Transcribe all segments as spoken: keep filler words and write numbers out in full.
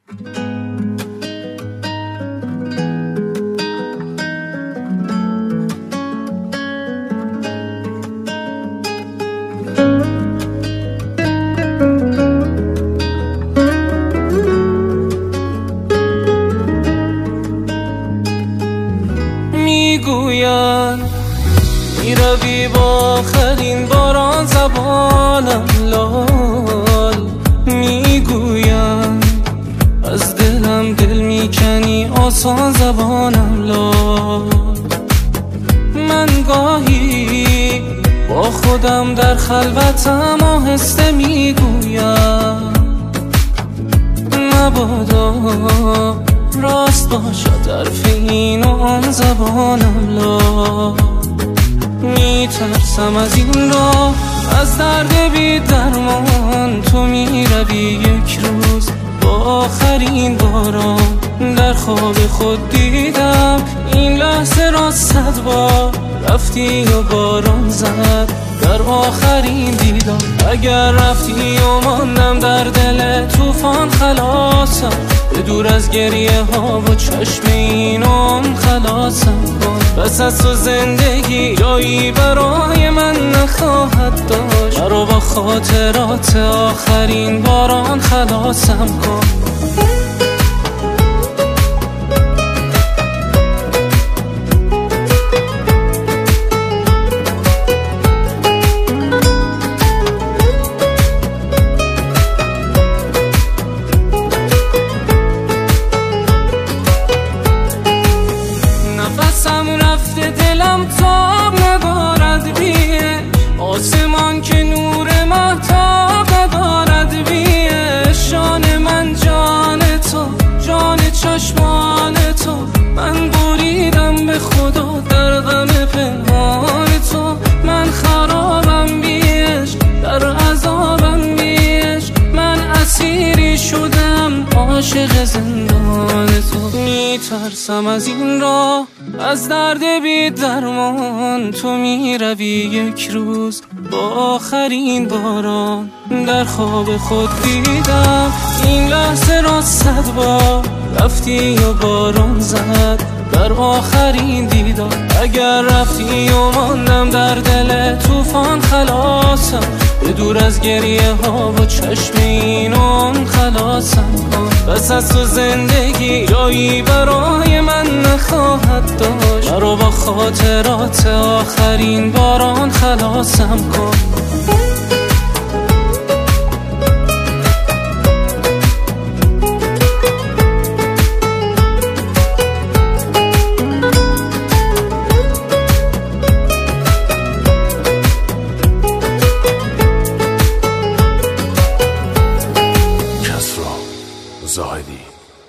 میگویم میروی با آخرین باران زبانم لال، میگویم از دلم دل میکنی آسان زبانم لال. من گاهی با خودم در خلوتم آهسته میگویم مبادا راست باشد حرف این و آن زبانم لا. میترسم از این راه، از درد بی درمان تو میروی یک روز با آخرین باران. در خواب خود دیدم این لحظه را صد بار، رفتی و باران زد در آخرین دیدار. اگر رفتی و ماندم در دل طوفان خلاصم، به دور از گریه ها و چشم اینم خلاصم کن. بس از تو زندگی جایی برای من نخواهد داشت، مرا با خاطرات آخرین باران خلاصم کن. آسمان که نور مهتاب ندارد بیه، شان من جان تو، جان چشمان تو. من بریدم به خدا در غم پنهان تو، من خرابم بیش در عذابم بیش. من اسیری شدم عاشق زندان تو. میترسم از این راه، از درد بی درمان تو میروی یک روز با آخرین باران. در خواب خود دیدم این لحظه را صد بار، رفتی و باران زد در آخرین دیدار. اگر رفتی و ماندم در دل طوفان خلاصم، به دور از گریه ها و چشم اینم خلاصم کن. بس از تو زندگی جایی برای من نخواهد داشت، مرا با خاطرات آخرین باران خلاصم کن. زاهدی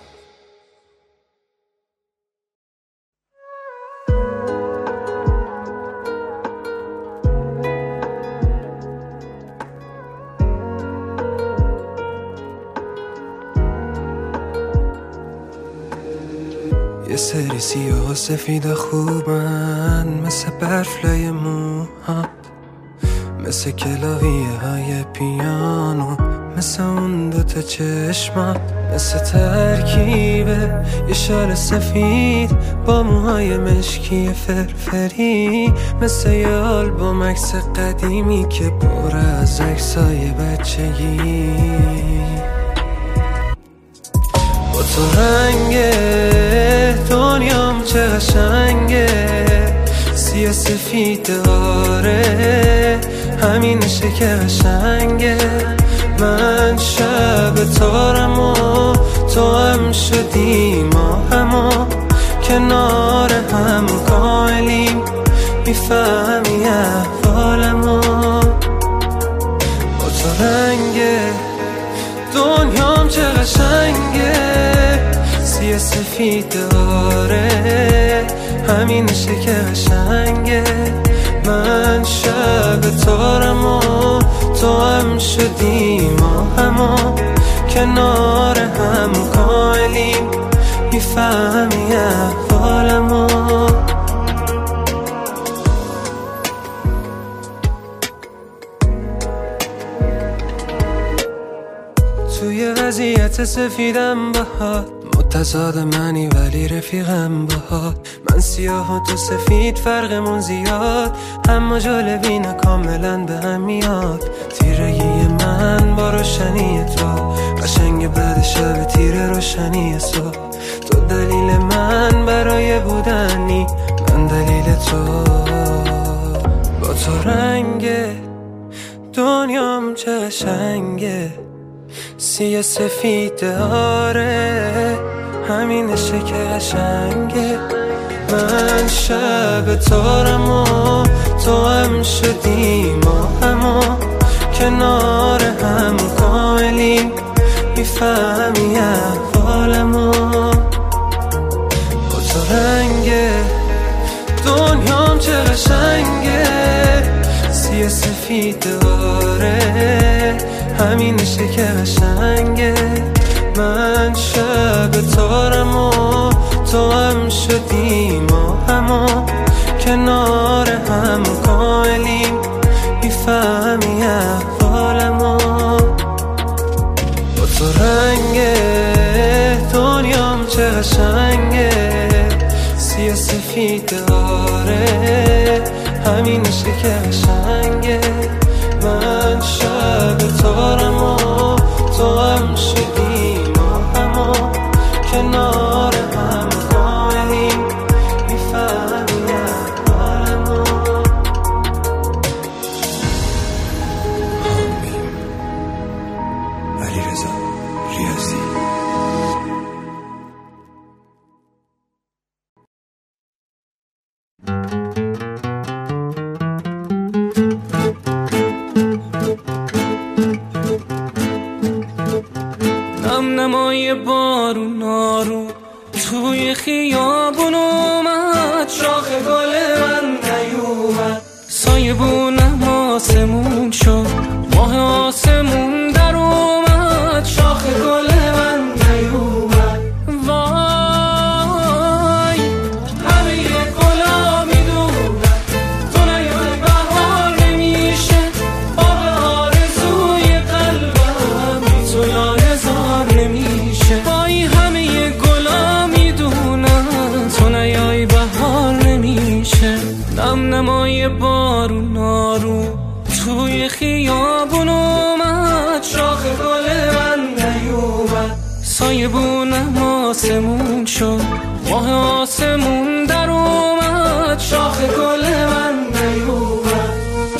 یه سری سیاه و سفید خوبن، مثل برف لای موهات، مثل کلاویه های پیانو، مثل اون دوتا چشمات، مثل ترکیبه یه شال سفید با موهای مشکی فرفری، مثل یه آلبوم عکس قدیمی که پر از عکسای بچگی. با تو رنگ دنیام چه قشنگه، سیاه سفید آره همینشه که قشنگه. من شب تارم و تو هم شدی ما همو، کنار هم کاملیم میفهمی احوالمو. با تو رنگ دنیام چه قشنگه، سیاه سفید آره همینشه که قشنگه. من شب تارم و تو هم شدی ما همو، کنار هم کاملیم میفهمی احوالمو. تو توی وضعیت سفیدم باهات، متضاد منی ولی رفیقم باهات. من سیاه و تو سفید فرقمون زیاد، اما جالبینه کاملا به هم میاد. تیرگی من با روشنی تو، قشنگ بعد شب تیر روشنی صبح. تو دلیل من برای بودنی، من دلیل تو. با تو رنگ دنیام چه قشنگه، سیاه سفید آره، همینشه که قشنگه. من شب تارم و تو هم شدیم و همو کنار هم کاملیم، میفهمی احوالمو. با تو رنگ دنیام چه قشنگه، سیاه سفید آره، همینشه که قشنگه. من شب تارم و تو هم شدیم و همو کنار هم کاملیم، میفهمی احوالمو. با تو رنگ دنیام چه قشنگه، سیاه سفید آره، همینشه که قشنگه. من شب تارم و تو هم شدیم و همو کنار هم کاملیم، میفهمی احوالمو. حامیم علیرضا ریاضی. نم نمای بارون آروم توی خیابون اومد، شاخ گل من نیومد. سایه بونم آسمون شد، ماه آسمون در اومد، شاخ گل من نیومد. وای همه یه گلا میدونن تو نیای بهار نمیشه، باغ آرزوی قلبم بی تو لاله‌زار نمیشه. وای همه یه گلا میدونن تو نیای بهار نمیشه. نم نمای بارون آروم توی خیابون اومد، شاخ گل من نیومد. سایه بونم آسمون شد، ماه آسمون در اومد، شاخ گل من نیومد.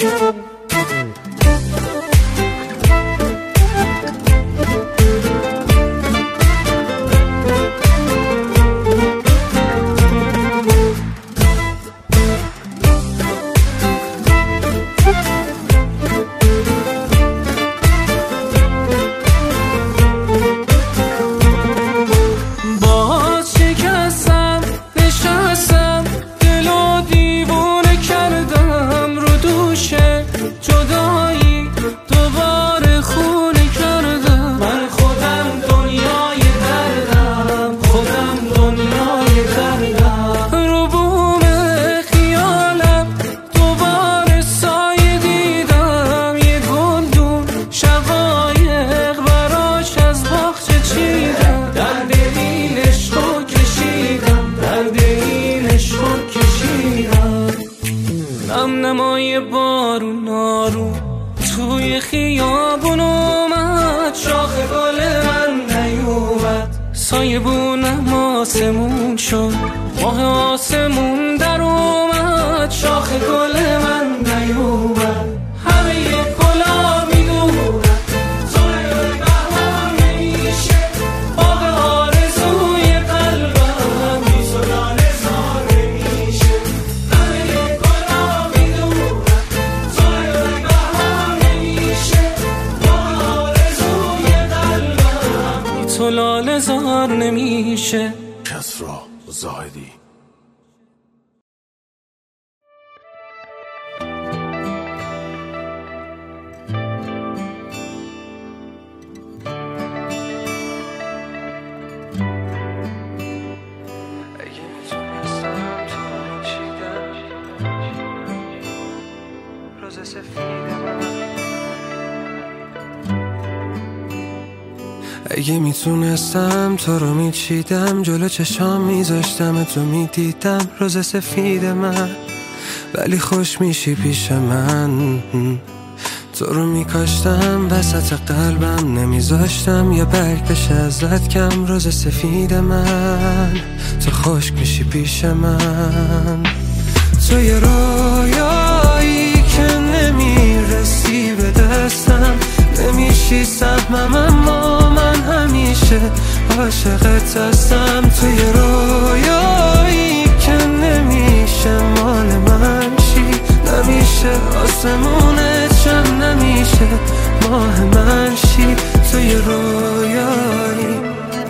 نمای بارون آروم توی خیابون اومد، شاخ گل من نیومد. سایه بونم آسمون شد، ماه آسمون در اومد، شاخ گل من نیومد. همه یه گلا میدونن تو نیای بهار نمیشه، باغ آرزوی قلبم بی تو لاله‌زار نمیشه. همه یه گلا میدونن تو نیای بهار نمیشه، باغ آرزوی قلبم بی تو لاله‌زار نمیشه. کسرا زاهدی. اگه میتونستم تو رو میچیدم، جلو چشام میذاشتم تو میدیدم روز سفید من، ولی خوش میشی پیش من. تو رو میکاشتم وسط قلبم، نمیذاشتم یه برگ بشه ازت کم روز سفید من. تو خشک میشی پیش من. تو یه رویایی که نمیرسی به دستم، نمیشی سهمم اما من همیشه عاشقت هستم. تو یه رویایی که نمیشه مال من شی، نمیشه آسمونت شم، نمیشه ماه من شی. تو یه رویایی،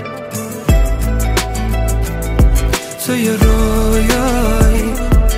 تو یه رویایی.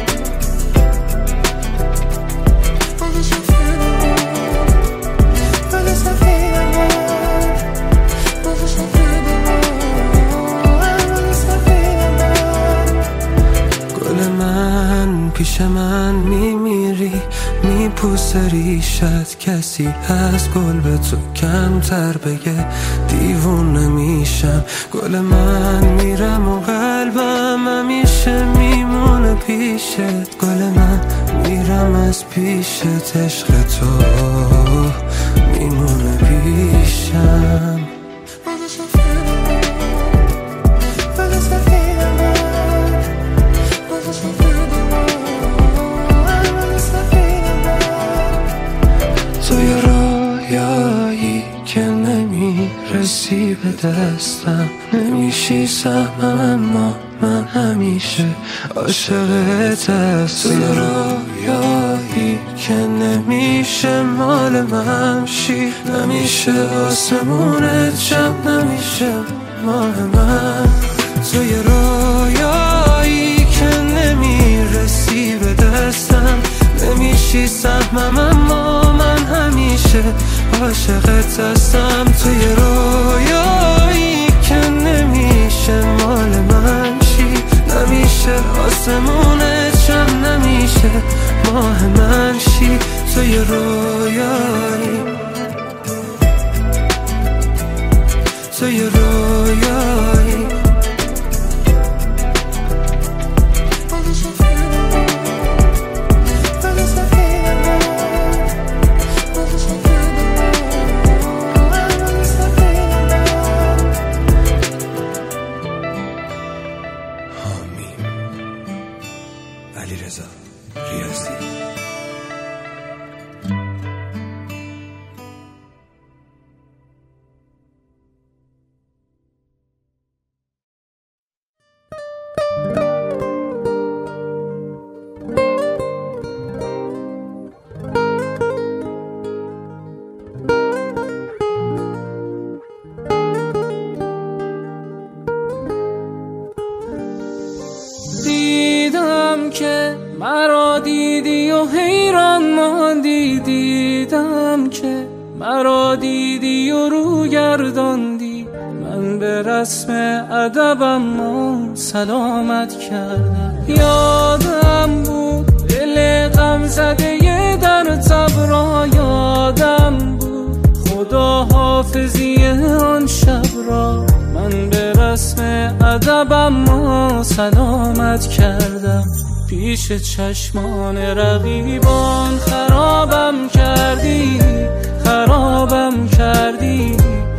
پیش من میمیری، میپوسه ریشت، کسی از گل به تو کمتر بگه دیوونه میشم. گل من میرم و قلبم همیشه میمونه پیشت. گل من میرم از پیشت، عشق تو میمونه پیشم. تو یه رویایی که نمیرسی به دستم، نمیشی سهمم اما من همیشه عاشقت هستم. تو یه رویایی که نمیشه مال من شی، نمیشه آسمونت شم، نمیشه ماه من. تو یه رویایی که نمیرسی به دستم، نمیشی سهمم اما من همیشه عاشقت هستم. تو یه رویایی که نمیشه مال من شی، نمیشه آسمونت شم، نمیشه ماه من شی. تو یه رویایی، تو یه رویایی. علیرضا ریاضی. دیدم که مرا دیدی و حیران ماندی، دیدم که مرا دیدی و رو گرداندی. من به رسم ادبم و سلامت کردم. یادم بود دل غم زده در تبرا، یادم بود خدا حافظی آن شب را. من به رسم ادبم و سلامت کردم. پیش چشمان رقیبان خرابم کردی، خرابم کردی،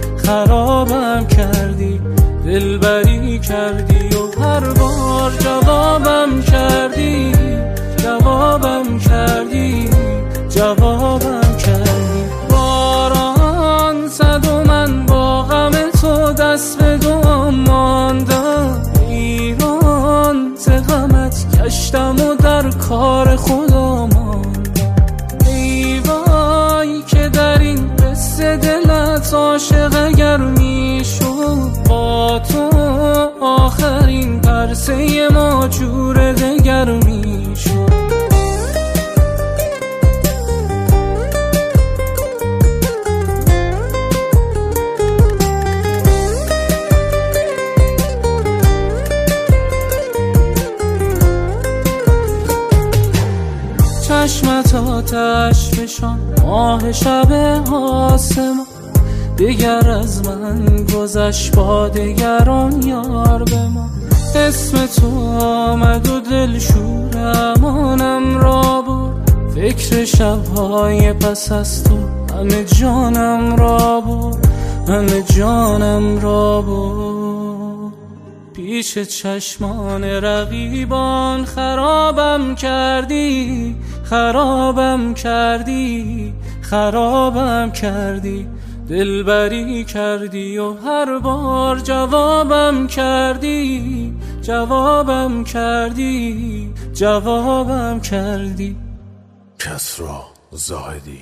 خرابم کردی. دلبری کردی و هر بار جوابم کردی، جوابم کردی، جوابم کردی. باران زد و من با غم تو دست به دام ماندم. ایران ز غمت گشتم و در کار خدا ماندم. ای وای که در این قصه دلت عاشق اگر میشد، با تو آخرین پرسه ما جور دگر میشد. چشمت آتش فشان، ماه شب آسمان. دیگر از من گذشت با دگران یار به من. اسم تو آمد و دل شور امانم را برد، فکر شبهای پس از تو همه جانم را برد، همه جانم را برد. پیش چشمان رقیبان خرابم کردی، خرابم کردی، خرابم کردی. دلبری کردی و هر بار جوابم کردی، جوابم کردی، جوابم کردی. کسرا زاهدی.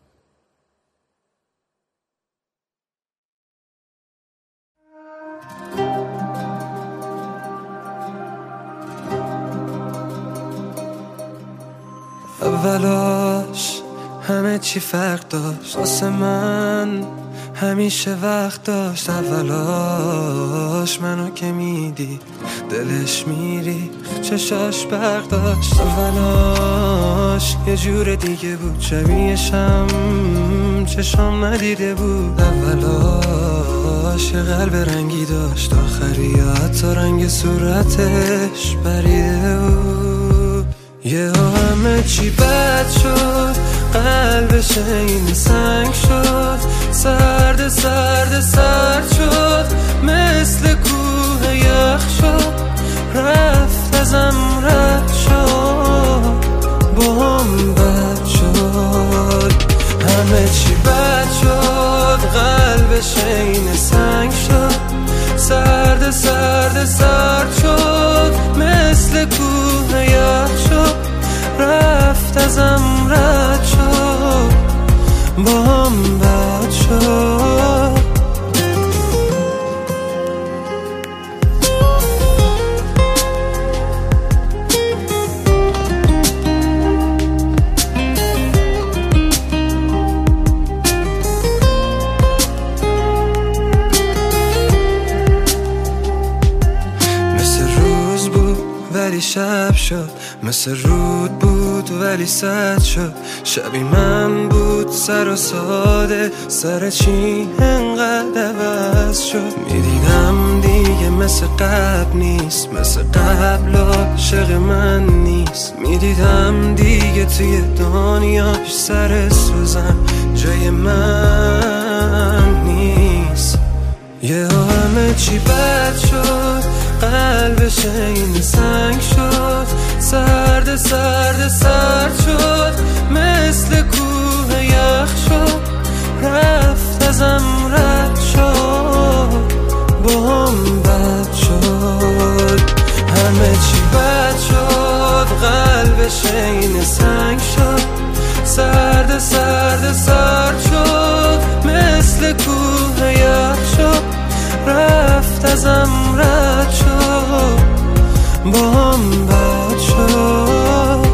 اولاش همه چی فرق داشت، واسه من همیشه وقت داشت. اولاش منو که میدی دلش میری، چشاش برق داشت. اولاش یه جور دیگه بود، شبیهشم چشام ندیده بود. اولاش یه قلب رنگی داشت، آخری حتی رنگ صورتش پریده بود. یه همه چی بد شد، قلبش این سنگ شد، سرد سرد سرد شد، مثل کوه یخ شد، رفت ازم رد شد، با هم بد شد. همه چی بد شد، قلبش این سنگ شد، سرد سرد سرد شد، مثل کوه یخ شد، رفت ازم رد شد، با هم بد شد. ولی شب شد، مثل رود بود ولی سد شد. شبی من بود سر و ساده، سر چی انقدر عوض شد. میدیدم دیگه مثل قبل نیست، مثل قبل عاشق من نیست. میدیدم دیگه توی دنیاش سر سوزن جای من نیست. یه همه چی بد شد، قلبش این سنگ شد، سرد سرد سرد شد، مثل کوه یخ شد، رفت ازم رد شد، با هم بد شد. همه چی بد شد، قلبش این سنگ شد، سرد سرد سرد شد، مثل کوه یخ شد، رفت ازم رد شد، با هم بد شد.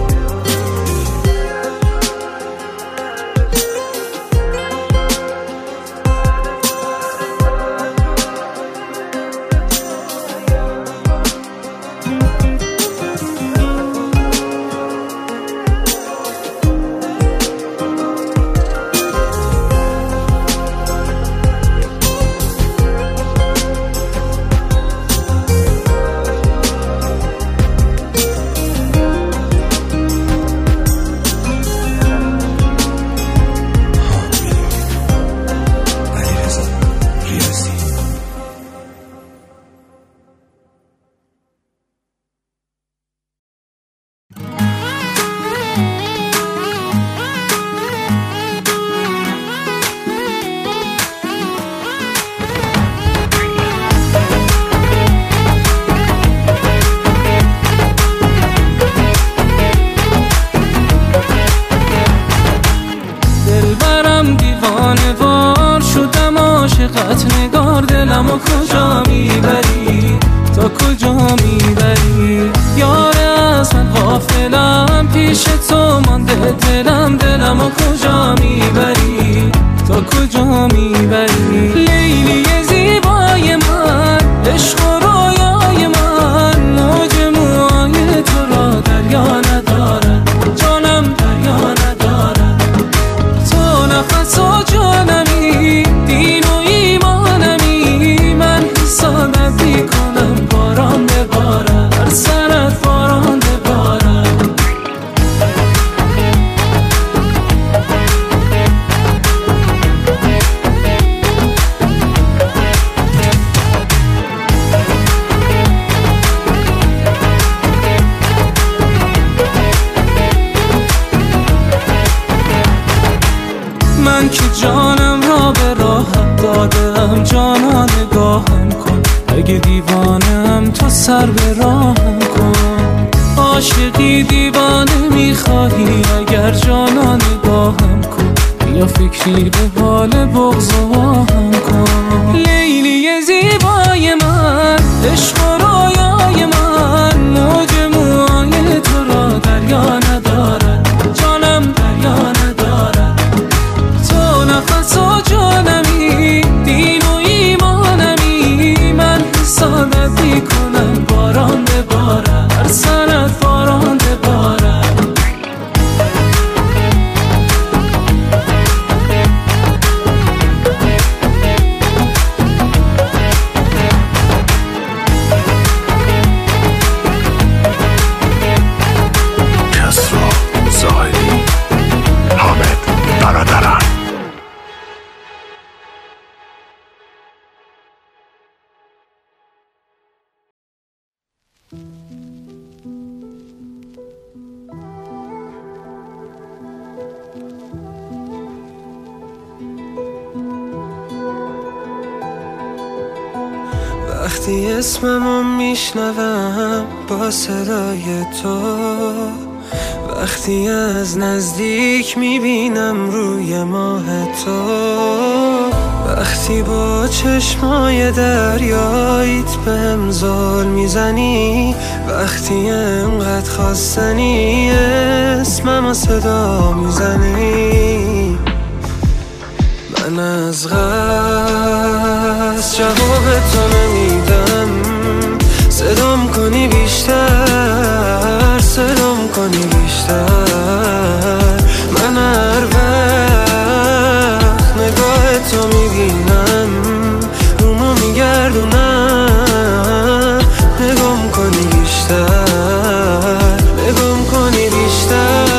عاشقت نگار، دلمو کجا میبری، تا کجا میبری. یار از من غافلم، پیش تو مانده دلم، دلمو کجا میبری، تا کجا میبری. لیلی زیبای من، عشق و رویای من، موج موهای تو را دریا ندارد، جانم دریا ندارد. تو نفس و جانمی، دین و جانا نگاهم کن، اگه دیوانم تو سر به راهم کن. عاشقی دیوانه میخواهی اگر جانا نگاهم کن، یا فکری به حال بغض و آهم کن. لیلی زیبای من، عشق و رویای من، موج موهای تو را دریا ندارد، جانم دریا ندارد. تو نفس و جانمی، دین و ایمانمی، من حسادت میکنم باران ببارد، هر سرت باران ببارد. وقتی اسممو میشنوم با صدای تو، وقتی از نزدیک میبینم روی ماه تو، وقتی با چشمای دریاییت بهم زل میزنی، وقتی انقدر خواستنی اسممو صدا میزنی، من از غصب جواب تو نمیدم. صدام کنی بیشتر، صدام کنی بیشتر. من هر وقت نگاه تو میبینم رومو میگردونم، نگام کنی بیشتر، نگام کنی بیشتر.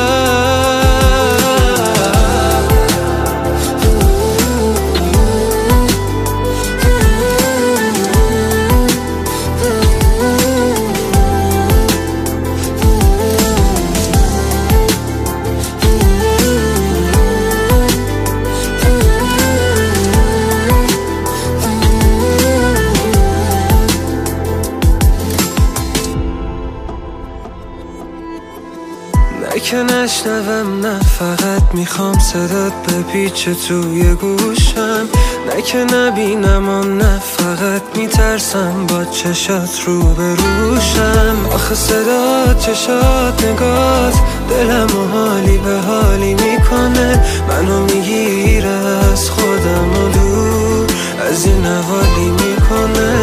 که نشنوم، نه فقط میخوام صدات بپیچه توی گوشم، نه که نبینم و نه فقط میترسم با چشات رو بروشم. آخه صدات، چشات، نگات دلم و حالی به حالی میکنه، منو میگیره از خودم و دور از این حوالی میکنه.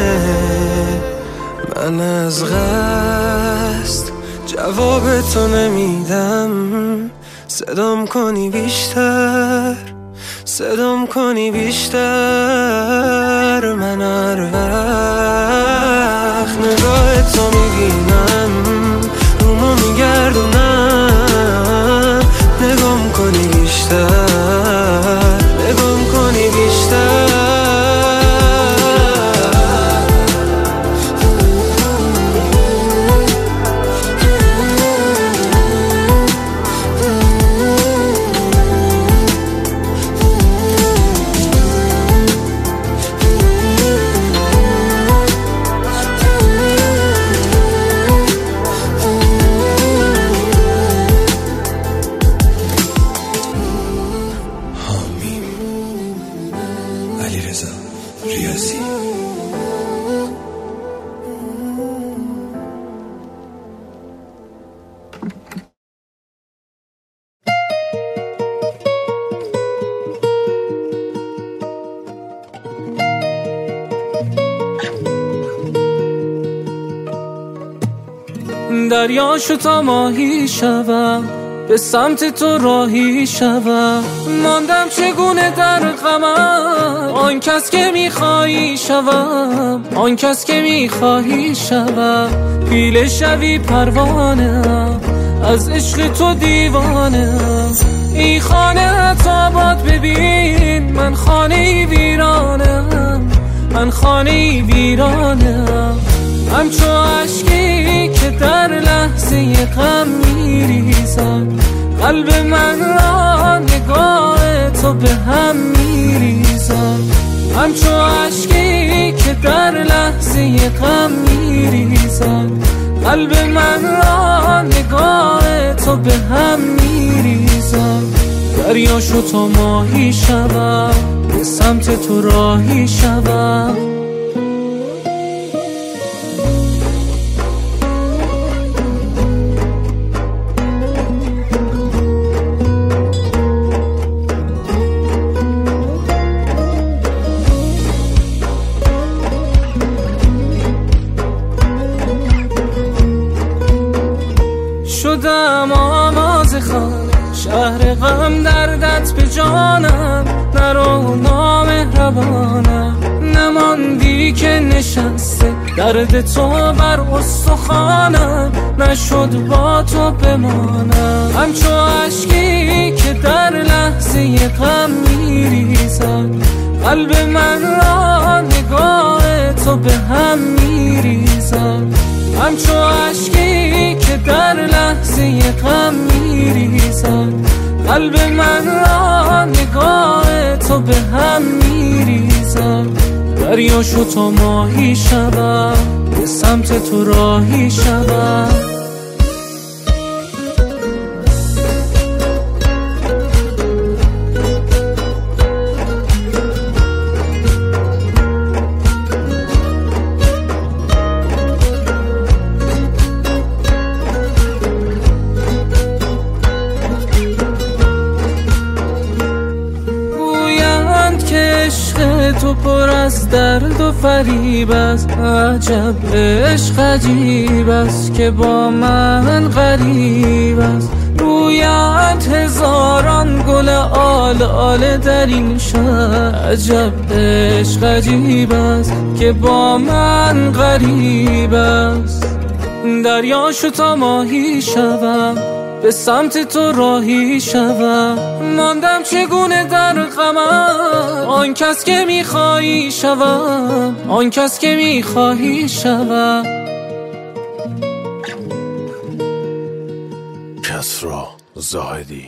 من از قصد جواب تو نمیدم، صدام کنی بیشتر، صدام کنی بیشتر. من هر وقت نگاه تو میبینم رومو میگردونم، نگام کنی بیشتر، نگام کنی بیشتر. دریاشو تا ماهی شوم، به سمت تو راهی شوم، ماندم چگونه در غمم، آن کس که میخوایی شوم، آن کس که میخوایی شوم. پیله شوی پروانه‌ام، از عشق تو دیوانه‌ام. این خانه تو آباد ببین، من خانه ویرانم، من خانه ویرانم. همچو عشقی که در لحظه غم میریزد، قلب من را نگاه تو به هم میریزد. همچو عشقی که در لحظه غم میریزد، قلب من را نگاه تو به هم میریزد. دریا شو تا ماهی شوم، به سمت تو راهی شوم. شدم آواز خانه، شهر غم دردت به جانم. نرو نامهربانم، نماندی که نشسته درد تو بر استخوانم. نشد با تو بمانم، همچو عشقی که در لحظه غم میریزد، قلب من را نگاه تو به هم میریزد. همچو عشقی که در لحظه غم میریزد، قلب من را نگاه تو به هم میریزد. دریا شو تا ماهی شوم، به سمت تو راهی شوم. تو پر از درد و فریب است، عجب عشق عجیب است که با من غریب است. رویت هزاران گل آل آل در این شهر، عجب عشق عجیب است که با من غریب است. دریا شو تا ماهی شوم، به سمت تو راهی شوم. ماندم چگونه در غمم، آن کس که میخوایی شوم، آن کس که میخوایی شوم. کسری زاهدی.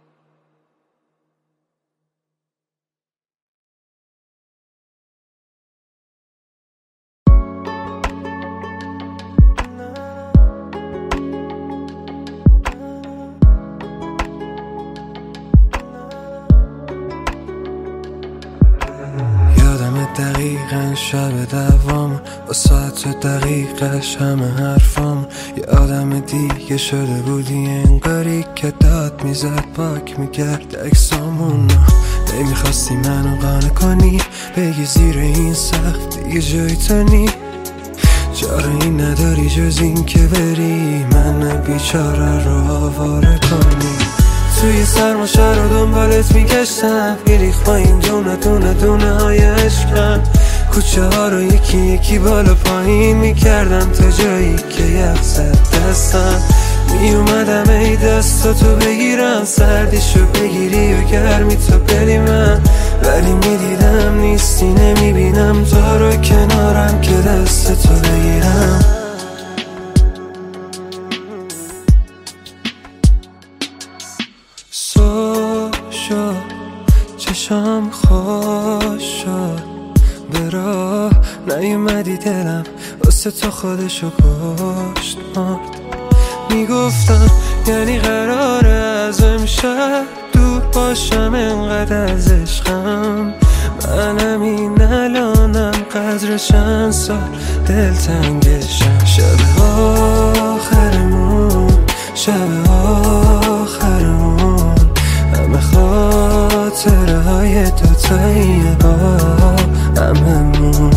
دقیقا شب دوام با ساعت دقیقش همه حرفام. یه آدم دیگه شده بودی انگاری که داد میزد پاک میکرد اکسامونو. نمیخواستی منو قانع کنی، بگی زیر این سقف دیگه جای تو نی. چاره نداری جز این که بری من بیچاره رو آواره کنی. توی سرما شهر رو دنبالت میگشتم، میریخ با این دونه دونه دونه های عشقم. کوچه ها رو یکی یکی بالا پایین میکردم تا جایی که یخ زد دستم. میومدم ای دستاتو بگیرم، سردیشو بگیری و گرمی تو بدی من. ولی میدیدم نیستی، نمیبینم تو رو کنارم که دستتو بگیرم. چشم خوش شد به راه نیومدی، دلم واسه تو خودشو کشت مرد. میگفتم یعنی قراره از امشب دور باشم، انقدر از عشقم. منم این الانم قدر چند سال دلتنگشم. شب آخرمون، شب آخرمون، همه خاطره های دوتایی با هممون.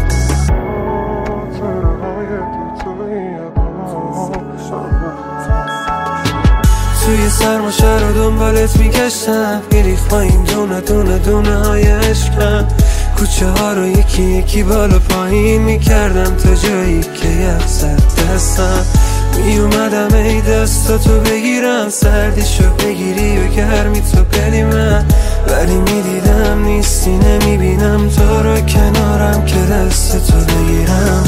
توی سرما شهر رو دنبالت میگشتم، میریخ با این دونه دونه دونه های عشقم. کوچه ها رو یکی یکی بالا پایین میکردم تا جایی که یخ زد دستم. میومدم ای دستاتو بگیرم، سردیشو بگیری و گرمی تو بدی من. ولی میدیدم نیستی، نمیبینم تو رو کنارم که دستتو بگیرم.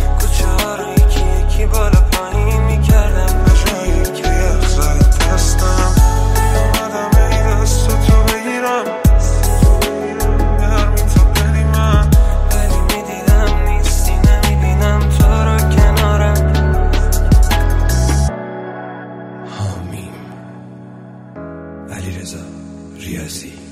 Stop. علیرضا ریاضی.